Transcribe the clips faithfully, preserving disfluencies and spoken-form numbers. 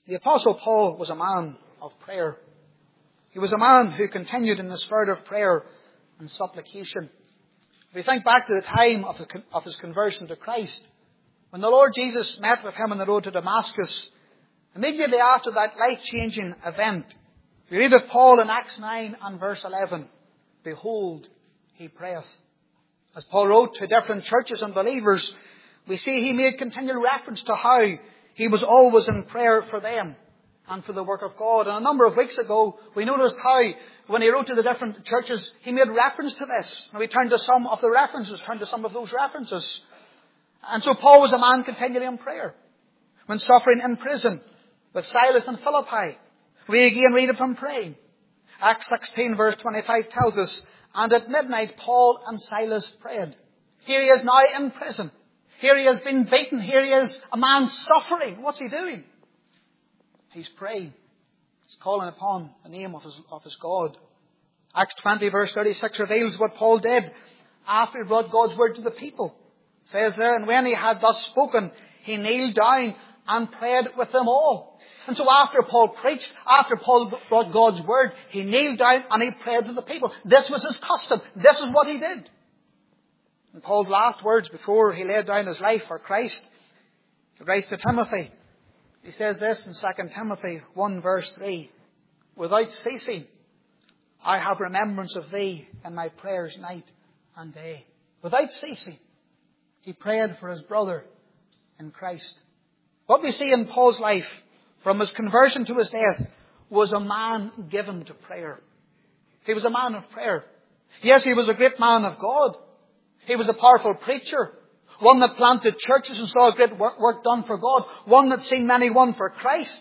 The Apostle Paul was a man of prayer. He was a man who continued in the spirit of prayer and supplication. If we think back to the time of, the, of his conversion to Christ, when the Lord Jesus met with him on the road to Damascus, immediately after that life-changing event, we read of Paul in Acts nine and verse eleven, "Behold, he prayeth." As Paul wrote to different churches and believers, we see he made continual reference to how he was always in prayer for them and for the work of God. And a number of weeks ago, we noticed how, when he wrote to the different churches, he made reference to this. And we turned to some of the references, turned to some of those references. And so Paul was a man continually in prayer. When suffering in prison with Silas and Philippi, we again read of him praying. Acts sixteen verse twenty-five tells us, "And at midnight Paul and Silas prayed." Here he is now in prison. Here he has been beaten. Here he is, a man suffering. What's he doing? He's praying. He's calling upon the name of his, of his God. Acts twenty verse thirty-six reveals what Paul did after he brought God's word to the people. It says there, "And when he had thus spoken, he kneeled down and prayed with them all." And so after Paul preached, after Paul brought God's word, he kneeled down and he prayed with the people. This was his custom. This is what he did. And Paul's last words before he laid down his life for Christ, he writes to Timothy. He says this in Second Timothy one verse three, "Without ceasing, I have remembrance of thee in my prayers night and day." Without ceasing, he prayed for his brother in Christ. What we see in Paul's life, from his conversion to his death, was a man given to prayer. He was a man of prayer. Yes, he was a great man of God. He was a powerful preacher. One that planted churches and saw great work, work done for God. One that seen many won for Christ.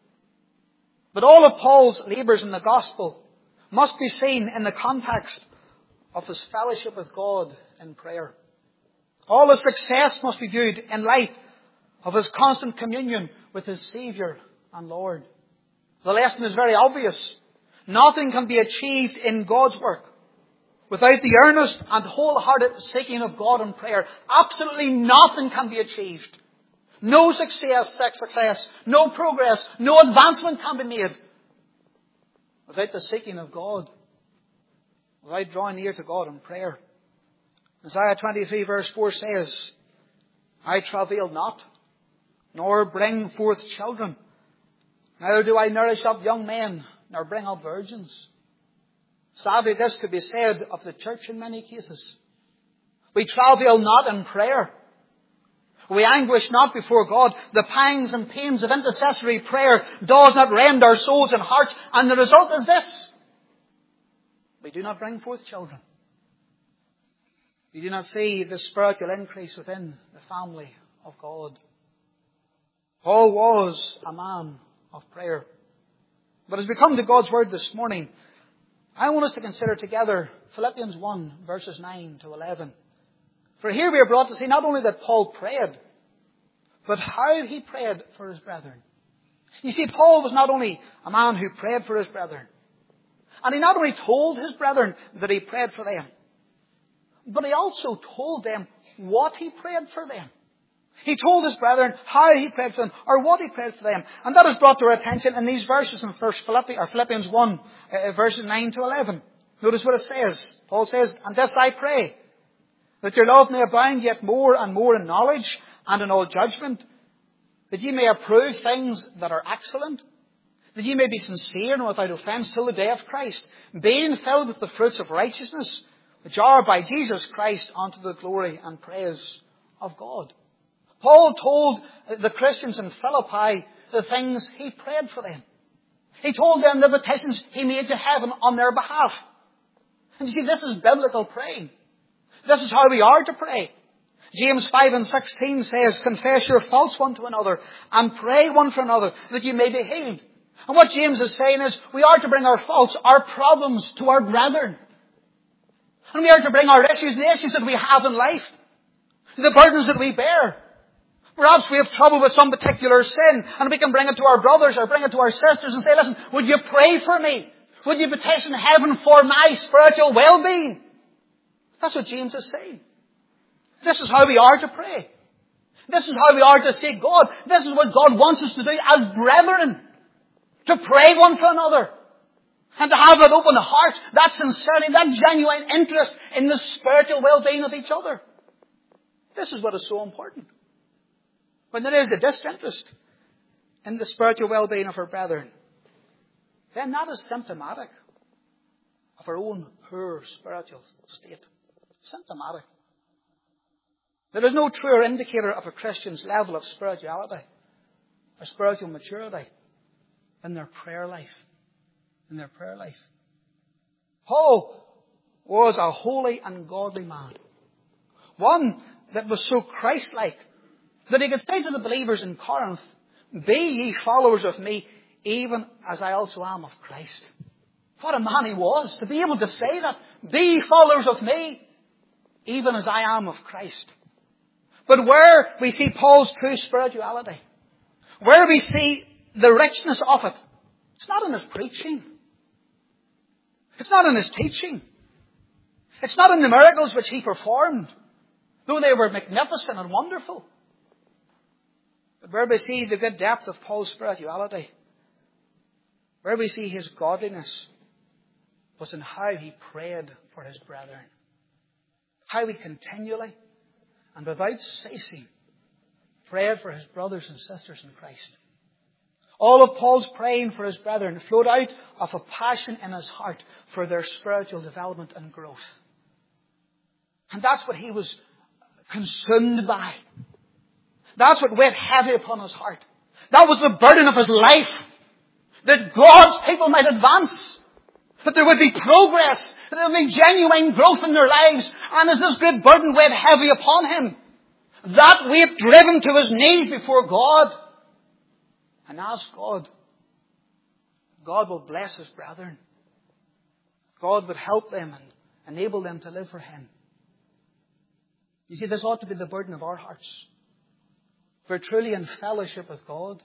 But all of Paul's labours in the gospel must be seen in the context of his fellowship with God in prayer. All his success must be viewed in light of his constant communion with his Saviour and Lord. The lesson is very obvious. Nothing can be achieved in God's work without the earnest and wholehearted seeking of God in prayer. Absolutely nothing can be achieved. No success, success, no progress, no advancement can be made without the seeking of God, without drawing near to God in prayer. Isaiah twenty-three verse four says, "I travail not, nor bring forth children. Neither do I nourish up young men, nor bring up virgins." Sadly, this could be said of the church in many cases. We travail not in prayer. We anguish not before God. The pangs and pains of intercessory prayer does not rend our souls and hearts. And the result is this: we do not bring forth children. We do not see the spiritual increase within the family of God. Paul was a man of prayer. But as we come to God's word this morning, I want us to consider together Philippians one verses nine to eleven. For here we are brought to see not only that Paul prayed, but how he prayed for his brethren. You see, Paul was not only a man who prayed for his brethren, and he not only told his brethren that he prayed for them, but he also told them what he prayed for them. He told his brethren how he prayed for them, or what he prayed for them. And that is brought to our attention in these verses in First Philippians, or Philippians one, uh, verses nine to eleven. Notice what it says. Paul says, "And this I pray, that your love may abound yet more and more in knowledge and in all judgment, that ye may approve things that are excellent, that ye may be sincere and without offence till the day of Christ, being filled with the fruits of righteousness, which are by Jesus Christ unto the glory and praise of God." Paul told the Christians in Philippi the things he prayed for them. He told them the petitions he made to heaven on their behalf. And you see, this is biblical praying. This is how we are to pray. James five and sixteen says, "Confess your faults one to another and pray one for another that you may be healed." And what James is saying is we are to bring our faults, our problems to our brethren. And we are to bring our issues, the issues that we have in life, the burdens that we bear. Perhaps we have trouble with some particular sin, and we can bring it to our brothers or bring it to our sisters and say, "Listen, would you pray for me? Would you petition heaven for my spiritual well-being?" That's what James is saying. This is how we are to pray. This is how we are to seek God. This is what God wants us to do as brethren. To pray one for another. And to have that open heart, that sincerity, that genuine interest in the spiritual well-being of each other. This is what is so important. When there is a disinterest in the spiritual well-being of our brethren, then that is symptomatic of our own poor spiritual state. It's symptomatic. There is no truer indicator of a Christian's level of spirituality or spiritual maturity than their prayer life. In their prayer life. Paul was a holy and godly man. One that was so Christ-like that he could say to the believers in Corinth, "Be ye followers of me, even as I also am of Christ." What a man he was, to be able to say that. "Be ye followers of me, even as I am of Christ." But where we see Paul's true spirituality, where we see the richness of it, it's not in his preaching. It's not in his teaching. It's not in the miracles which he performed, though they were magnificent and wonderful. But where we see the good depth of Paul's spirituality, where we see his godliness, was in how he prayed for his brethren. How he continually and without ceasing prayed for his brothers and sisters in Christ. All of Paul's praying for his brethren flowed out of a passion in his heart for their spiritual development and growth. And that's what he was consumed by. That's what weighed heavy upon his heart. That was the burden of his life. That God's people might advance. That there would be progress. That there would be genuine growth in their lives. And as this great burden weighed heavy upon him, that weight driven to his knees before God, and ask God. God will bless his brethren. God would help them and enable them to live for him. You see, this ought to be the burden of our hearts. If we're truly in fellowship with God,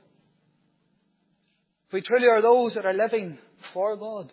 if we truly are those that are living for God,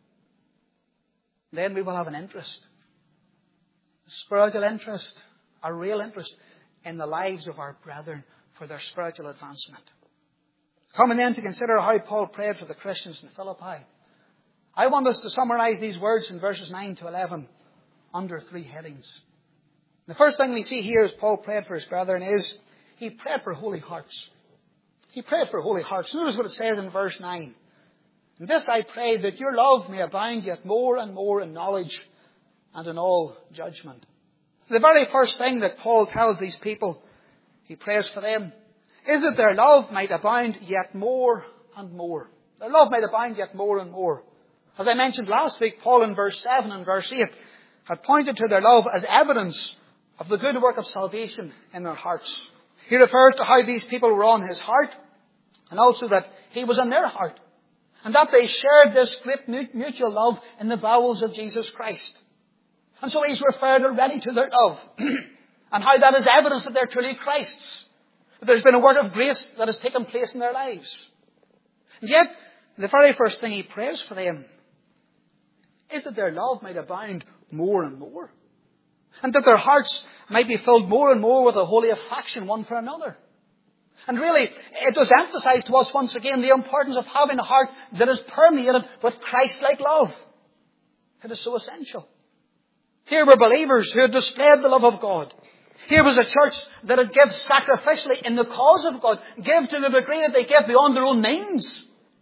then we will have an interest. A spiritual interest, a real interest in the lives of our brethren for their spiritual advancement. Coming then to consider how Paul prayed for the Christians in Philippi, I want us to summarize these words in verses nine to eleven under three headings. The first thing we see here as Paul prayed for his brethren is he prayed for holy hearts. He prayed for holy hearts. Notice what it says in verse nine. "In this I pray that your love may abound yet more and more in knowledge and in all judgment." The very first thing that Paul tells these people, he prays for them, is that their love might abound yet more and more. Their love might abound yet more and more. As I mentioned last week, Paul in verse seven and verse eight had pointed to their love as evidence of the good work of salvation in their hearts. He refers to how these people were on his heart, and also that he was on their heart, and that they shared this great mutual love in the bowels of Jesus Christ. And so he's referred already to their love, and how that is evidence that they're truly Christ's. That there's been a work of grace that has taken place in their lives. And yet, the very first thing he prays for them is that their love might abound more and more. And that their hearts might be filled more and more with a holy affection one for another. And really, it does emphasize to us once again the importance of having a heart that is permeated with Christ-like love. It is so essential. Here were believers who had displayed the love of God. Here was a church that had given sacrificially in the cause of God, give to the degree that they gave beyond their own means.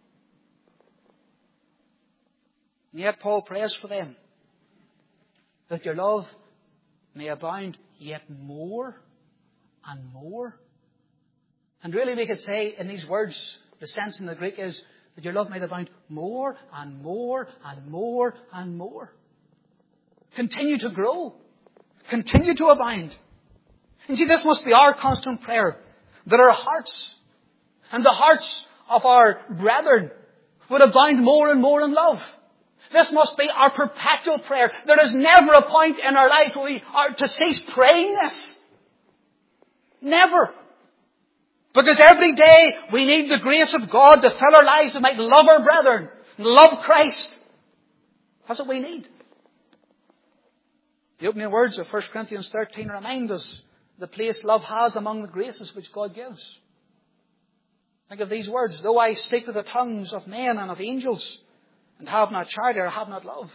And yet Paul prays for them that your love may abound yet more and more. And really we could say in these words, the sense in the Greek is that your love might abound more and more and more and more. Continue to grow. Continue to abound. And see, this must be our constant prayer, that our hearts and the hearts of our brethren would abound more and more in love. This must be our perpetual prayer. There is never a point in our life where we are to cease praying this. Never. Because every day we need the grace of God to fill our lives and might love our brethren, love Christ. That's what we need. The opening words of First Corinthians thirteen remind us the place love has among the graces which God gives. Think of these words. Though I speak with the tongues of men and of angels, and have not charity or have not love,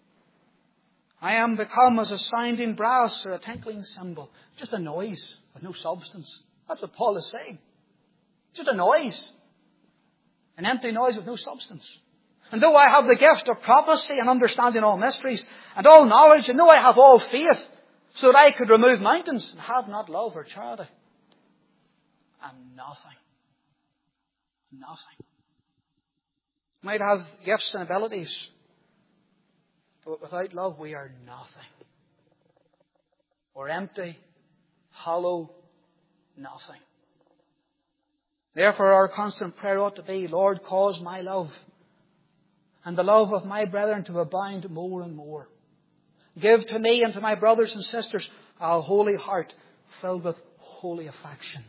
I am become as a sounding brass or a tinkling cymbal. Just a noise with no substance. That's what Paul is saying. Just a noise. An empty noise with no substance. And though I have the gift of prophecy and understanding all mysteries and all knowledge, and though I have all faith so that I could remove mountains and have not love or charity, I'm nothing. Nothing. We might have gifts and abilities, but without love we are nothing. We're empty, hollow, nothing. Therefore our constant prayer ought to be, Lord, cause my love and the love of my brethren to abound more and more. Give to me and to my brothers and sisters a holy heart filled with holy affection.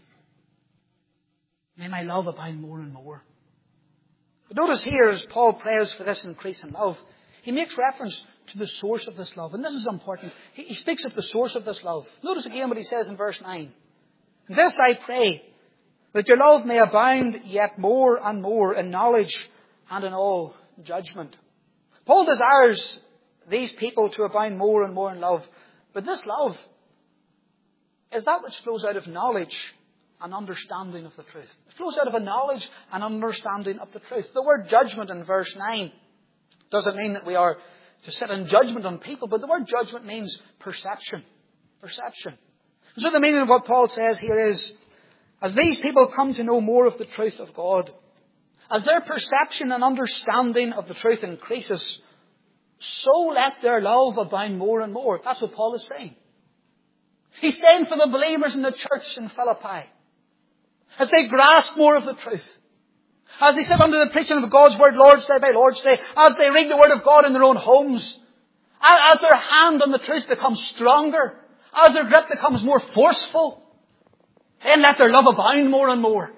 May my love abound more and more. But notice here, as Paul prays for this increase in love, he makes reference to the source of this love. And this is important. He, he speaks of the source of this love. Notice again what he says in verse nine. This I pray, that your love may abound yet more and more in knowledge and in all judgment. Paul desires these people to abound more and more in love. But this love is that which flows out of knowledge and understanding of the truth. It flows out of a knowledge and understanding of the truth. The word judgment in verse nine doesn't mean that we are to sit in judgment on people, but the word judgment means perception. Perception. So the meaning of what Paul says here is, as these people come to know more of the truth of God, as their perception and understanding of the truth increases, so let their love abound more and more. That's what Paul is saying. He's saying for the believers in the church in Philippi, as they grasp more of the truth, as they sit under the preaching of God's Word Lord's Day by Lord's Day, as they read the Word of God in their own homes, as their hand on the truth becomes stronger, as their grip becomes more forceful, then let their love abound more and more.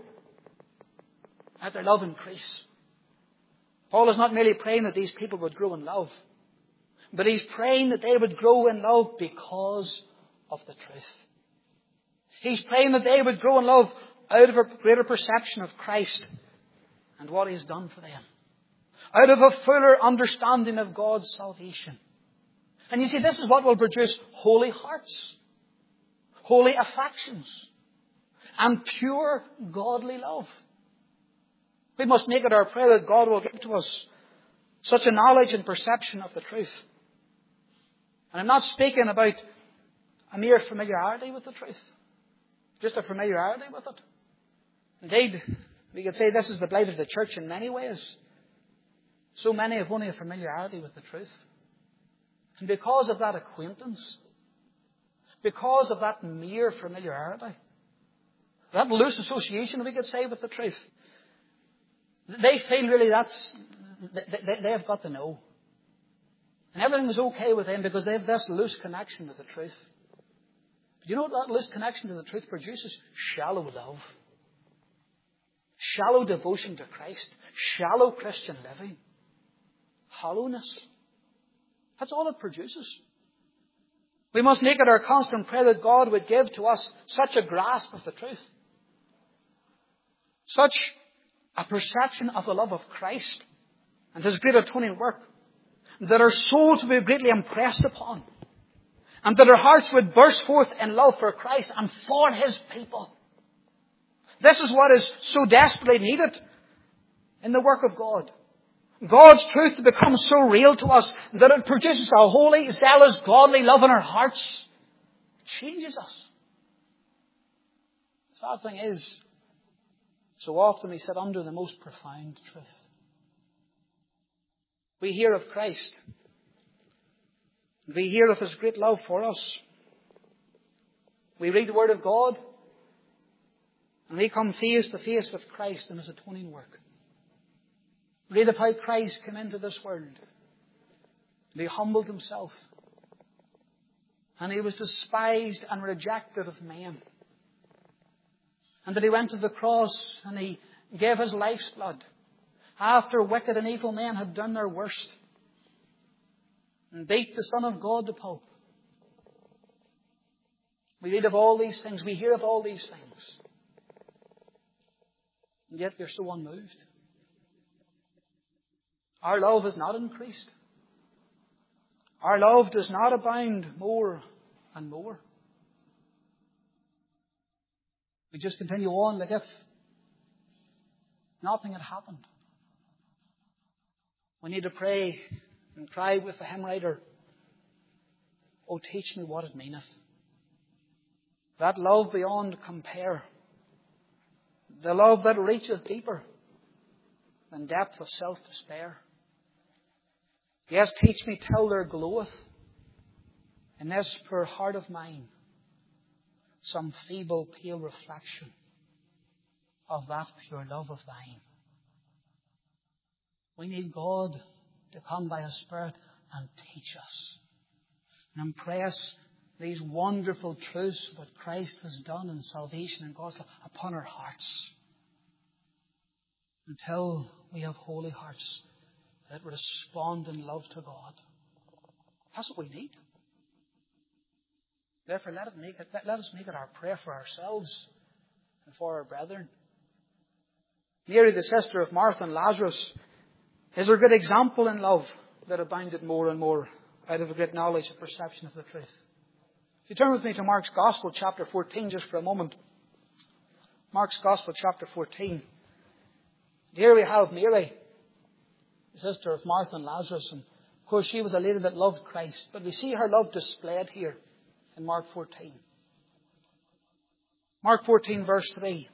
Let their love increase. Paul is not merely praying that these people would grow in love, but he's praying that they would grow in love because of the truth. He's praying that they would grow in love out of a greater perception of Christ and what He has done for them. Out of a fuller understanding of God's salvation. And you see, this is what will produce holy hearts, holy affections, and pure godly love. We must make it our prayer that God will give to us such a knowledge and perception of the truth. And I'm not speaking about a mere familiarity with the truth. Just a familiarity with it. Indeed, we could say this is the blight of the church in many ways. So many have only a familiarity with the truth. And because of that acquaintance, because of that mere familiarity, that loose association, we could say, with the truth, they feel really that's, they, they have got to know. And everything is okay with them because they have this loose connection with the truth. But you know what that loose connection to the truth produces? Shallow love. Shallow devotion to Christ. Shallow Christian living. Hollowness. That's all it produces. We must make it our constant prayer that God would give to us such a grasp of the truth. Such a perception of the love of Christ and His great atoning work, that our souls would be greatly impressed upon, and that our hearts would burst forth in love for Christ and for His people. This is what is so desperately needed in the work of God. God's truth becomes so real to us that it produces a holy, zealous, godly love in our hearts. It changes us. The sad thing is, so often we sit under the most profound truth. We hear of Christ. We hear of His great love for us. We read the Word of God, and we come face to face with Christ and His atoning work. We read of how Christ came into this world. And He humbled Himself. And He was despised and rejected of men. And that He went to the cross and He gave His life's blood after wicked and evil men had done their worst and beat the Son of God to pulp. We read of all these things. We hear of all these things. And yet we're so unmoved. Our love is not increased. Our love does not abound more and more. We just continue on like if nothing had happened. We need to pray and cry with the hymn writer, "Oh, teach me what it meaneth. That love beyond compare. The love that reacheth deeper than depth of self-despair. Yes, teach me till there gloweth in this poor heart of mine some feeble, pale reflection of that pure love of thine." We need God to come by His Spirit and teach us and impress these wonderful truths of what Christ has done in salvation and God's love upon our hearts until we have holy hearts that respond in love to God. That's what we need. Therefore, let, it make it, let, let us make it our prayer for ourselves and for our brethren. Mary, the sister of Martha and Lazarus, is a good example in love that abounded more and more out of a great knowledge and perception of the truth. If you turn with me to Mark's Gospel, chapter fourteen, just for a moment. Mark's Gospel, chapter fourteen. Here we have Mary, the sister of Martha and Lazarus. And of course, she was a lady that loved Christ. But we see her love displayed here in Mark fourteen. Mark fourteen, verse three.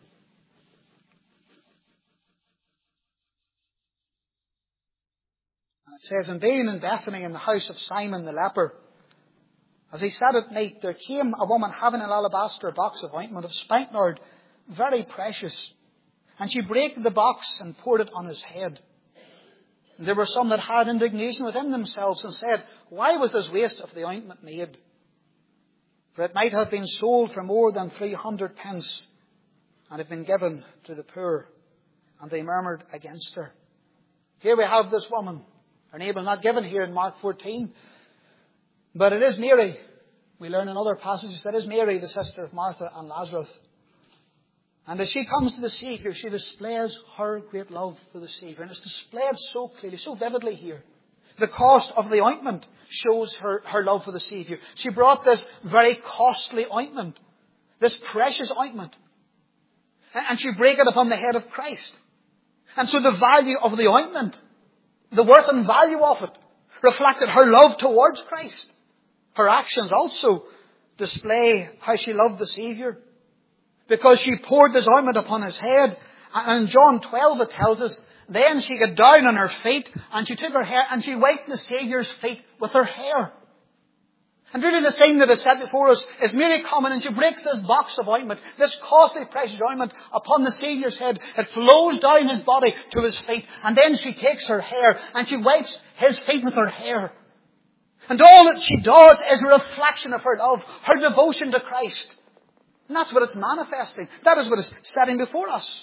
It says, "And being in Bethany in the house of Simon the leper, as he sat at meat, there came a woman having an alabaster box of ointment of spikenard, very precious. And she brake the box and poured it on his head. And there were some that had indignation within themselves and said, Why was this waste of the ointment made? For it might have been sold for more than three hundred pence and have been given to the poor. And they murmured against her." Here we have this woman. Her name is not given here in Mark fourteen. But it is Mary. We learn in other passages that it is Mary, the sister of Martha and Lazarus. And as she comes to the Saviour, she displays her great love for the Saviour. And it's displayed so clearly, so vividly here. The cost of the ointment shows her, her love for the Saviour. She brought this very costly ointment, this precious ointment. And she brake it upon the head of Christ. And so the value of the ointment, the worth and value of it, reflected her love towards Christ. Her actions also display how she loved the Saviour. Because she poured this ointment upon his head. And in John twelve it tells us, then she got down on her feet and she took her hair and she wiped the Saviour's feet with her hair. And really the scene that is set before us is Mary coming and she breaks this box of ointment, this costly precious ointment upon the Saviour's head. It flows down his body to his feet. And then she takes her hair and she wipes his feet with her hair. And all that she does is a reflection of her love, her devotion to Christ. And that's what it's manifesting. That is what is setting before us.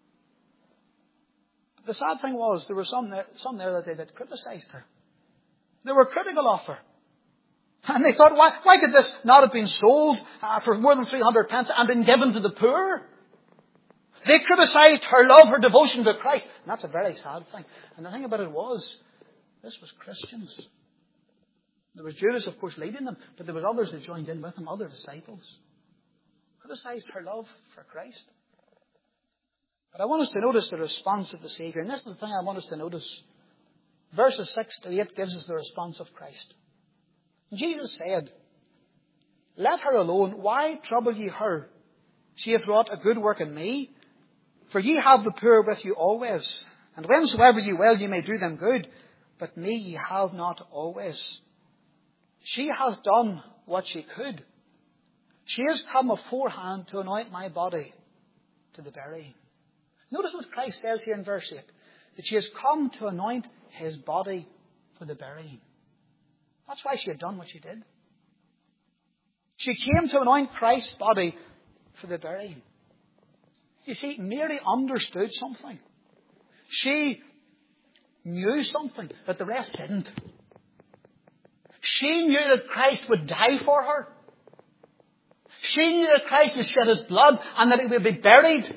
But the sad thing was, there were some there, some there that they that criticised her. They were critical of her. And they thought, why, why could this not have been sold uh, for more than three hundred pence and been given to the poor? They criticised her love, her devotion to Christ. And that's a very sad thing. And the thing about it was, this was Christians. There was Judas, of course, leading them, but there were others that joined in with him, other disciples. Criticised her love for Christ. But I want us to notice the response of the Saviour. And this is the thing I want us to notice. Verses six to eight gives us the response of Christ. Jesus said, Let her alone. Why trouble ye her? She hath wrought a good work in me. For ye have the poor with you always. And whensoever ye will, ye may do them good. But me ye have not always. She hath done what she could. She has come aforehand to anoint my body to the burying. Notice what Christ says here in verse eight. That she has come to anoint his body for the burying. That's why she had done what she did. She came to anoint Christ's body for the burying. You see, Mary understood something. She knew something that the rest didn't. She knew that Christ would die for her. She knew that Christ would shed his blood and that he would be buried.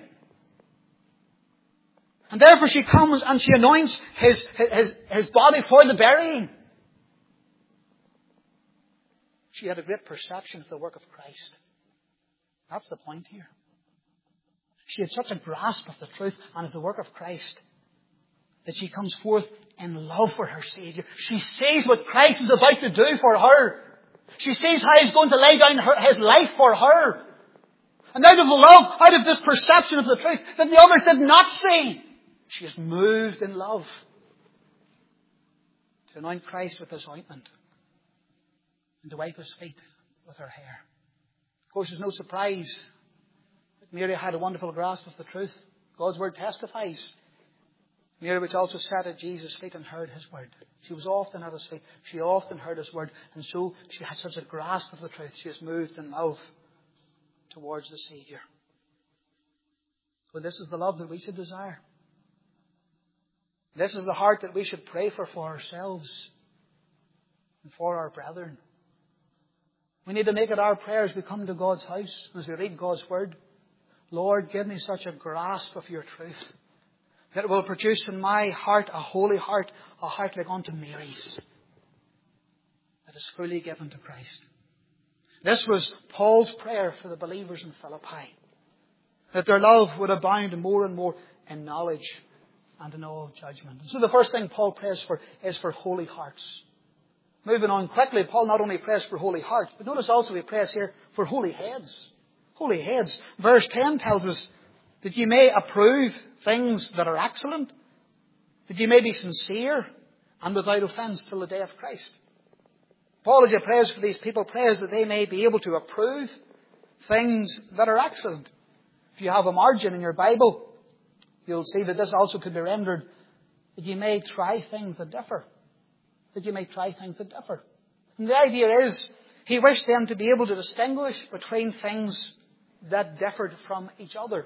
And therefore she comes and she anoints his, his, his body for the burying. She had a great perception of the work of Christ. That's the point here. She had such a grasp of the truth and of the work of Christ that she comes forth in love for her Saviour. She sees what Christ is about to do for her. She sees how he's going to lay down her, his life for her. And out of love, out of this perception of the truth that the others did not see, she is moved in love to anoint Christ with his ointment and to wipe his feet with her hair. Of course, there's no surprise that Mary had a wonderful grasp of the truth. God's word testifies. Mary, which also sat at Jesus' feet and heard his word. She was often at his feet. She often heard his word. And so she had such a grasp of the truth. She was moved in love towards the Saviour. Well, this is the love that we should desire. This is the heart that we should pray for for ourselves and for our brethren. We need to make it our prayer as we come to God's house, as we read God's word. Lord, give me such a grasp of your truth that it will produce in my heart a holy heart, a heart like unto Mary's, that is fully given to Christ. This was Paul's prayer for the believers in Philippi, that their love would abound more and more in knowledge and in all judgment. So the first thing Paul prays for is for holy hearts. Moving on quickly, Paul not only prays for holy hearts, but notice also he prays here for holy heads. Holy heads. Verse ten tells us that ye may approve things that are excellent, that ye may be sincere and without offence till the day of Christ. Paul, as he prays for these people, prays that they may be able to approve things that are excellent. If you have a margin in your Bible, you'll see that this also could be rendered that ye may try things that differ. That you may try things that differ. And the idea is, he wished them to be able to distinguish between things that differed from each other.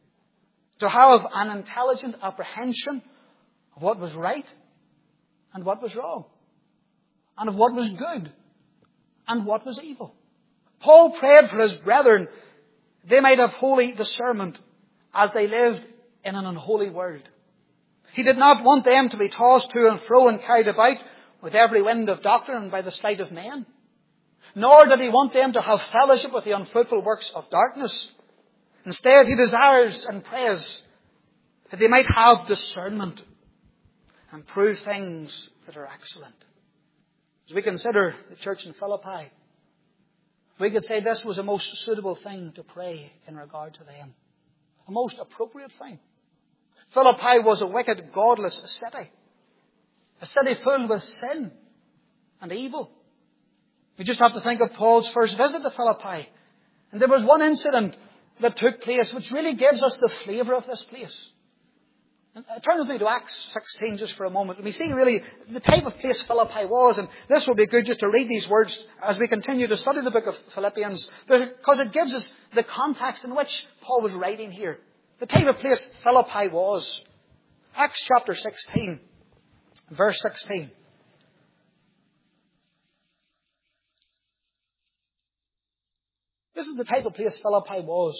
To have an intelligent apprehension of what was right and what was wrong. And of what was good and what was evil. Paul prayed for his brethren they might have holy discernment as they lived in an unholy world. He did not want them to be tossed to and fro and carried about with every wind of doctrine by the sleight of men. Nor did he want them to have fellowship with the unfruitful works of darkness. Instead, he desires and prays that they might have discernment and prove things that are excellent. As we consider the church in Philippi, we could say this was a most suitable thing to pray in regard to them. A most appropriate thing. Philippi was a wicked, godless city. A city filled with sin and evil. We just have to think of Paul's first visit to Philippi. And there was one incident that took place which really gives us the flavour of this place. And turn with me to Acts sixteen just for a moment. And we see really the type of place Philippi was. And this will be good just to read these words as we continue to study the book of Philippians. Because it gives us the context in which Paul was writing here. The type of place Philippi was. Acts chapter sixteen, verse sixteen. This is the type of place Philippi was.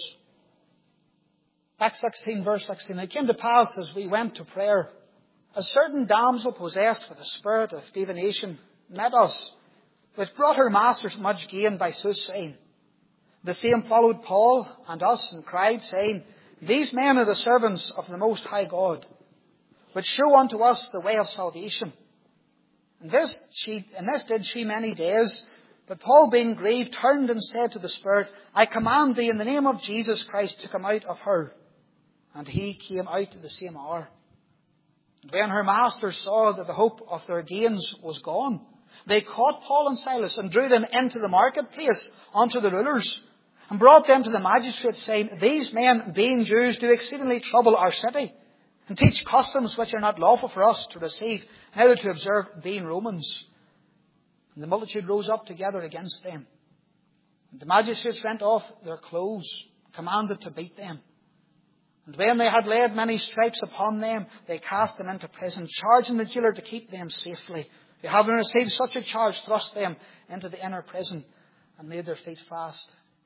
Acts sixteen, verse sixteen. It came to pass as we went to prayer, a certain damsel possessed with a spirit of divination met us, which brought her masters much gain by soothsaying. The same followed Paul and us and cried, saying, These men are the servants of the Most High God, which show unto us the way of salvation. And this, she, and this did she many days. But Paul, being grieved, turned and said to the Spirit, I command thee in the name of Jesus Christ to come out of her. And he came out at the same hour. And when her masters saw that the hope of their gains was gone, they caught Paul and Silas and drew them into the marketplace unto the rulers, and brought them to the magistrates, saying, These men, being Jews, do exceedingly trouble our city, and teach customs which are not lawful for us to receive, neither to observe, being Romans. And the multitude rose up together against them. And the magistrates rent off their clothes, commanded to beat them. And when they had laid many stripes upon them, they cast them into prison, charging the jailer to keep them safely. They, having received such a charge, thrust them into the inner prison, and made their feet fast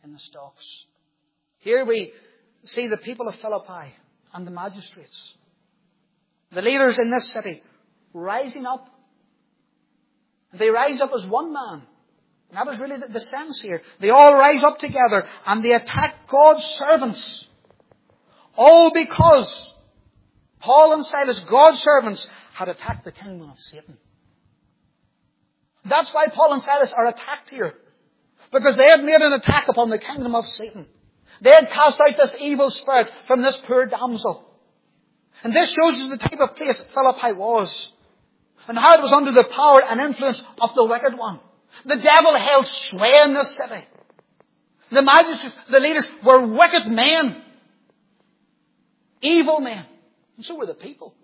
in the stocks. Here we see the people of Philippi and the magistrates, the leaders in this city, rising up. They rise up as one man. And that was really the, the sense here. They all rise up together and they attack God's servants. All because Paul and Silas, God's servants, had attacked the kingdom of Satan. That's why Paul and Silas are attacked here. Because they had made an attack upon the kingdom of Satan. They had cast out this evil spirit from this poor damsel. And this shows you the type of place Philippi was. And how it was under the power and influence of the wicked one. The devil held sway in this city. The magistrates, the leaders were wicked men. Evil men. And so were the people.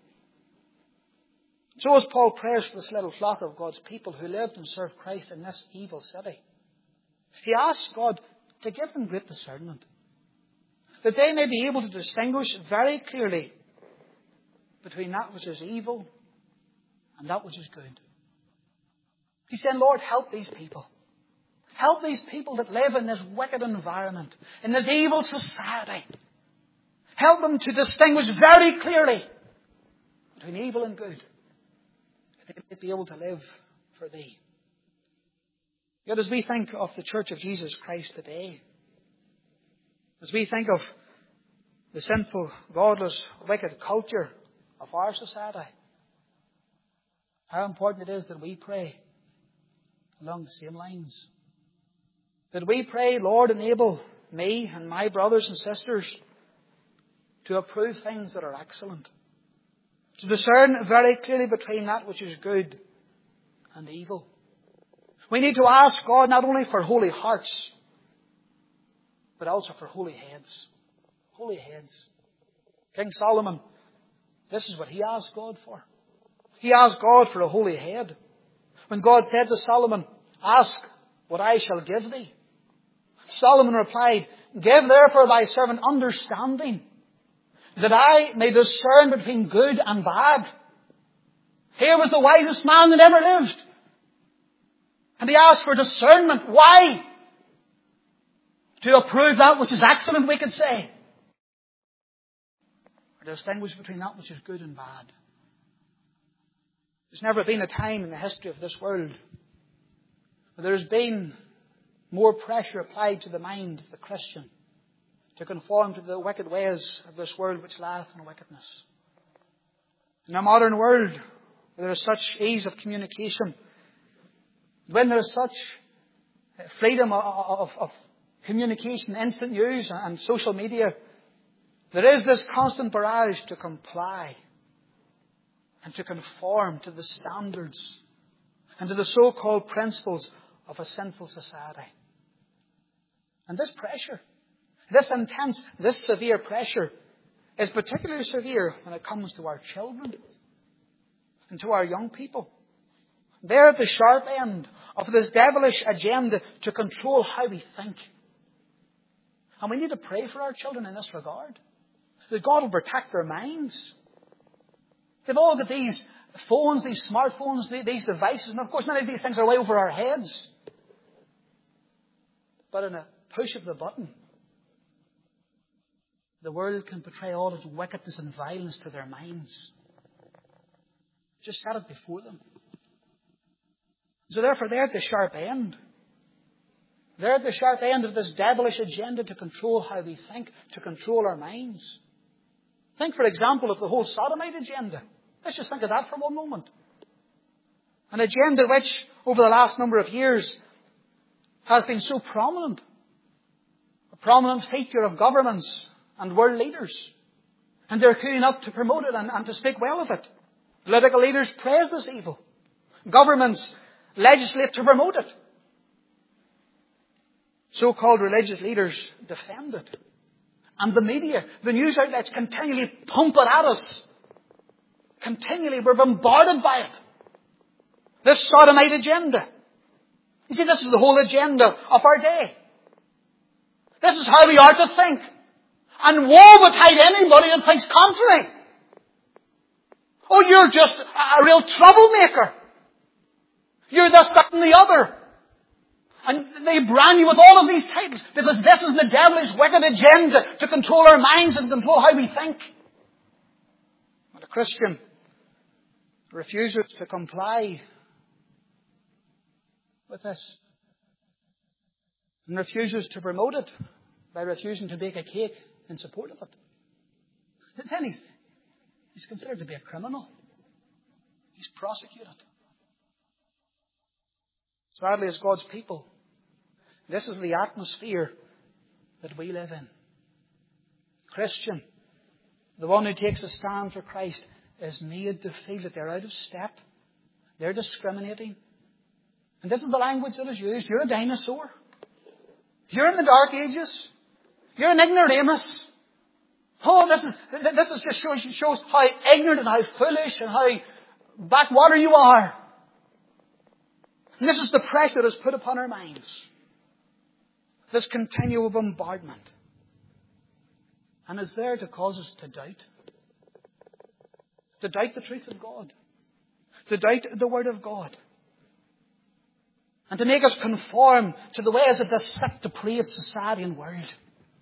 So as Paul prays for this little flock of God's people who lived and served Christ in this evil city, he asks God to give them great discernment. That they may be able to distinguish very clearly between that which is evil and that which is good. He's saying, Lord, help these people. Help these people that live in this wicked environment, in this evil society. Help them to distinguish very clearly between evil and good. That they may be able to live for Thee. Yet as we think of the Church of Jesus Christ today, as we think of the sinful, godless, wicked culture of our society, how important it is that we pray along the same lines. That we pray, Lord, enable me and my brothers and sisters to approve things that are excellent. To discern very clearly between that which is good and evil. We need to ask God not only for holy hearts, but also for holy heads. Holy heads. King Solomon, this is what he asked God for. He asked God for a holy head. When God said to Solomon, ask what I shall give thee. Solomon replied, give therefore thy servant understanding, that I may discern between good and bad. Here was the wisest man that ever lived. And he asked for discernment. Why? To approve that which is excellent, we could say. Or to distinguish between that which is good and bad. There's never been a time in the history of this world where there's been more pressure applied to the mind of the Christian to conform to the wicked ways of this world which lieth in wickedness. In a modern world where there is such ease of communication, when there is such freedom of, of, of communication, instant news and social media, there is this constant barrage to comply and to conform to the standards and to the so-called principles of a sinful society. And this pressure, this intense, this severe pressure is particularly severe when it comes to our children and to our young people. They're at the sharp end of this devilish agenda to control how we think. And we need to pray for our children in this regard. That God will protect their minds. They've all got these phones, these smartphones, these devices. And of course, many of these things are way over our heads. But in a push of the button, the world can portray all its wickedness and violence to their minds. Just set it before them. So therefore, they're at the sharp end. They're at the sharp end of this devilish agenda to control how we think, to control our minds. Think, for example, of the whole sodomite agenda. Let's just think of that for one moment. An agenda which, over the last number of years, has been so prominent. A prominent feature of governments and world leaders. And they're queuing up to promote it and, and to speak well of it. Political leaders praise this evil. Governments legislate to promote it. So-called religious leaders defend it. And the media, the news outlets continually pump it at us. Continually, we're bombarded by it. This sodomite agenda. You see, this is the whole agenda of our day. This is how we are to think. And woe betide anybody that thinks contrary. Oh, you're just a real troublemaker. You're this, that, and the other. And they brand you with all of these titles because this is the devil's wicked agenda to control our minds and control how we think. But a Christian refuses to comply with this and refuses to promote it by refusing to bake a cake in support of it. Then he's, he's considered to be a criminal. He's prosecuted. Sadly, as God's people, this is the atmosphere that we live in. Christian, the one who takes a stand for Christ, is made to feel that they're out of step. They're discriminating. And this is the language that is used. You're a dinosaur. You're in the Dark Ages. You're an ignoramus. Oh, this is, this is just shows, shows how ignorant and how foolish and how backwater you are. And this is the pressure that is put upon our minds. This continual bombardment. And is there to cause us to doubt. To doubt the truth of God. To doubt the Word of God. And to make us conform to the ways of this sick, depraved society and world.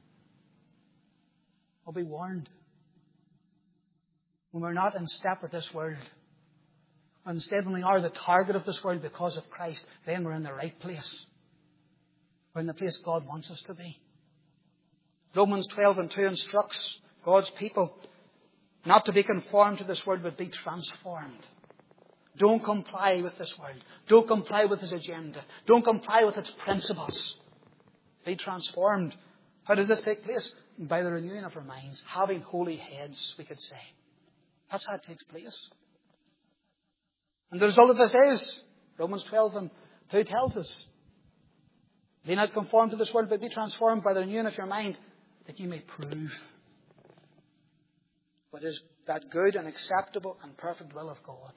We'll be warned. When we're not in step with this world. Instead, when we are the target of this world because of Christ, then we're in the right place. We're in the place God wants us to be. Romans twelve and two instructs God's people not to be conformed to this world, but be transformed. Don't comply with this world. Don't comply with its agenda. Don't comply with its principles. Be transformed. How does this take place? By the renewing of our minds. Having holy heads, we could say. That's how it takes place. And the result of this is, Romans twelve and two tells us, be not conformed to this world, but be transformed by the renewing of your mind, that you may prove what is that good and acceptable and perfect will of God.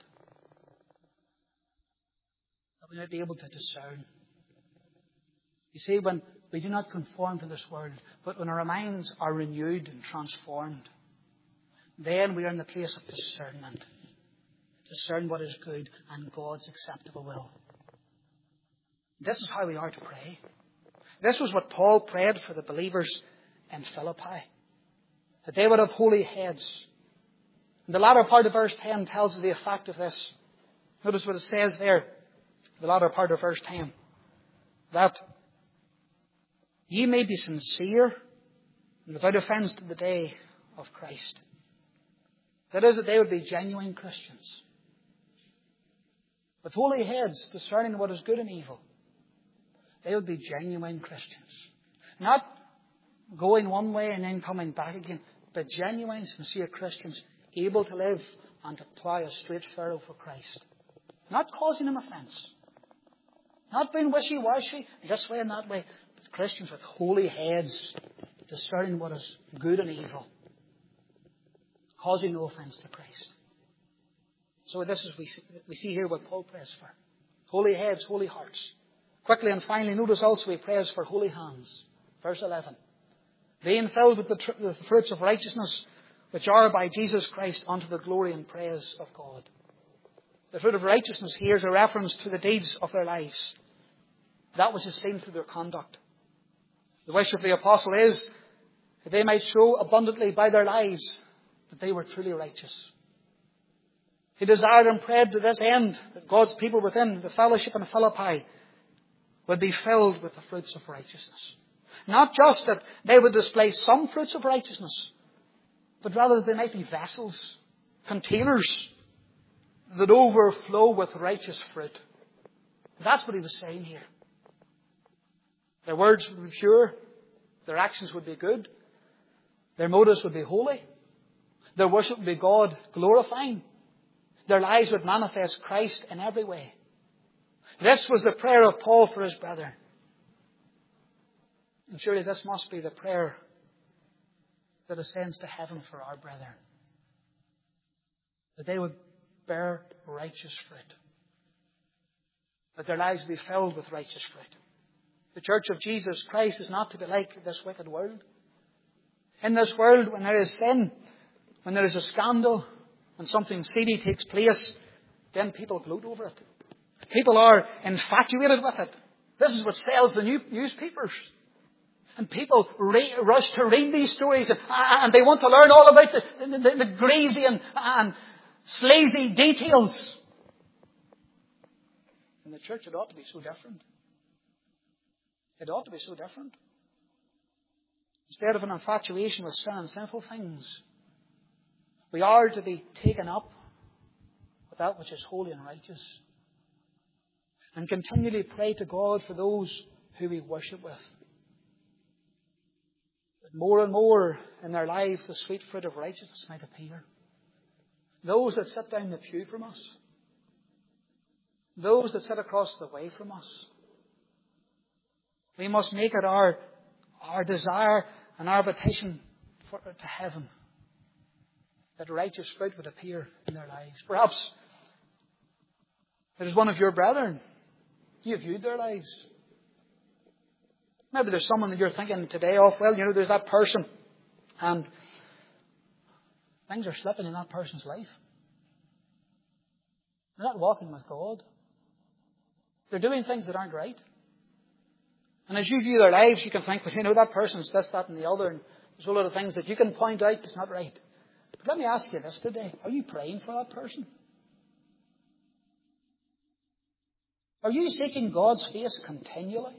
That we might be able to discern. You see, when we do not conform to this world, but when our minds are renewed and transformed, then we are in the place of discernment. Discern what is good and God's acceptable will. This is how we are to pray. This was what Paul prayed for the believers in Philippi. That they would have holy heads. And the latter part of verse ten tells us the effect of this. Notice what it says there. The latter part of verse ten. That ye may be sincere and without offence to the day of Christ. That is, that they would be genuine Christians. With holy heads, discerning what is good and evil. They would be genuine Christians. Not going one way and then coming back again, but genuine, sincere Christians, able to live and to plough a straight furrow for Christ. Not causing him offence. Not being wishy-washy, this way and that way, but Christians with holy heads, discerning what is good and evil. Causing no offence to Christ. So this is, we see, we see here what Paul prays for. Holy heads, holy hearts. Quickly and finally, notice also he prays for holy hands. Verse eleven. Being filled with the, tr- the fruits of righteousness, which are by Jesus Christ unto the glory and praise of God. The fruit of righteousness here is a reference to the deeds of their lives. That which is seen through their conduct. The wish of the apostle is that they might show abundantly by their lives that they were truly righteous. He desired and prayed to this end that God's people within the fellowship in Philippi would be filled with the fruits of righteousness. Not just that they would display some fruits of righteousness, but rather that they might be vessels, containers that overflow with righteous fruit. That's what he was saying here. Their words would be pure. Their actions would be good. Their motives would be holy. Their worship would be God glorifying. Their lives would manifest Christ in every way. This was the prayer of Paul for his brethren. And surely this must be the prayer that ascends to heaven for our brethren. That they would bear righteous fruit. That their lives be filled with righteous fruit. The church of Jesus Christ is not to be like this wicked world. In this world, when there is sin, when there is a scandal, when something seedy takes place, then people gloat over it. People are infatuated with it. This is what sells the new newspapers. And people re- rush to read these stories, and, and they want to learn all about the, the, the greasy and, and sleazy details. In the church, it ought to be so different. It ought to be so different. Instead of an infatuation with sin and sinful things, we are to be taken up with that which is holy and righteous. And continually pray to God for those who we worship with. That more and more in their lives the sweet fruit of righteousness might appear. Those that sit down the pew from us. Those that sit across the way from us. We must make it our, our desire and our petition for, to heaven that righteous fruit would appear in their lives. Perhaps it is one of your brethren. You have viewed their lives. Maybe there's someone that you're thinking today of, well, you know, there's that person, and things are slipping in that person's life. They're not walking with God. They're doing things that aren't right. And as you view their lives, you can think, well, you know, that person's this, that, and the other, and there's a lot of things that you can point out that's not right. But let me ask you this today. Are you praying for that person? Are you seeking God's face continually?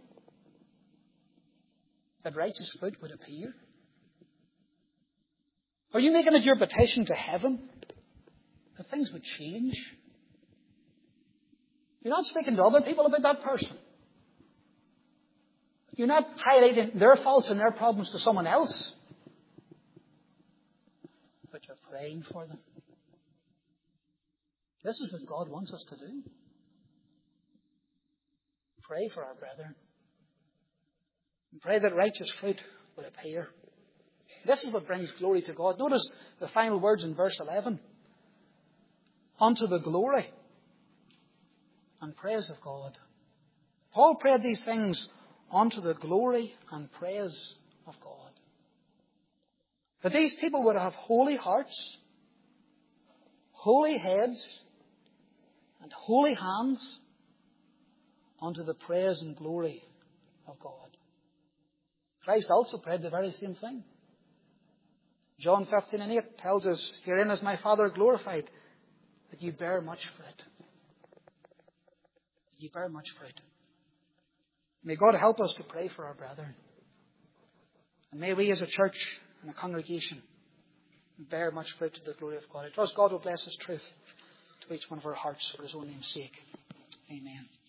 That righteous fruit would appear? Are you making it your petition to heaven that things would change? You're not speaking to other people about that person. You're not highlighting their faults and their problems to someone else. But you're praying for them. This is what God wants us to do. Pray for our brethren. And pray that righteous fruit will appear. This is what brings glory to God. Notice the final words in verse eleven. Unto the glory and praise of God. Paul prayed these things unto the glory and praise of God. That these people would have holy hearts, holy heads, and holy hands unto the praise and glory of God. Christ also prayed the very same thing. John fifteen and eight tells us, herein is my Father glorified, that you bear much fruit. That you bear much fruit. May God help us to pray for our brethren. And may we as a church and a congregation bear much fruit to the glory of God. I trust God will bless His truth to each one of our hearts for His own name's sake. Amen.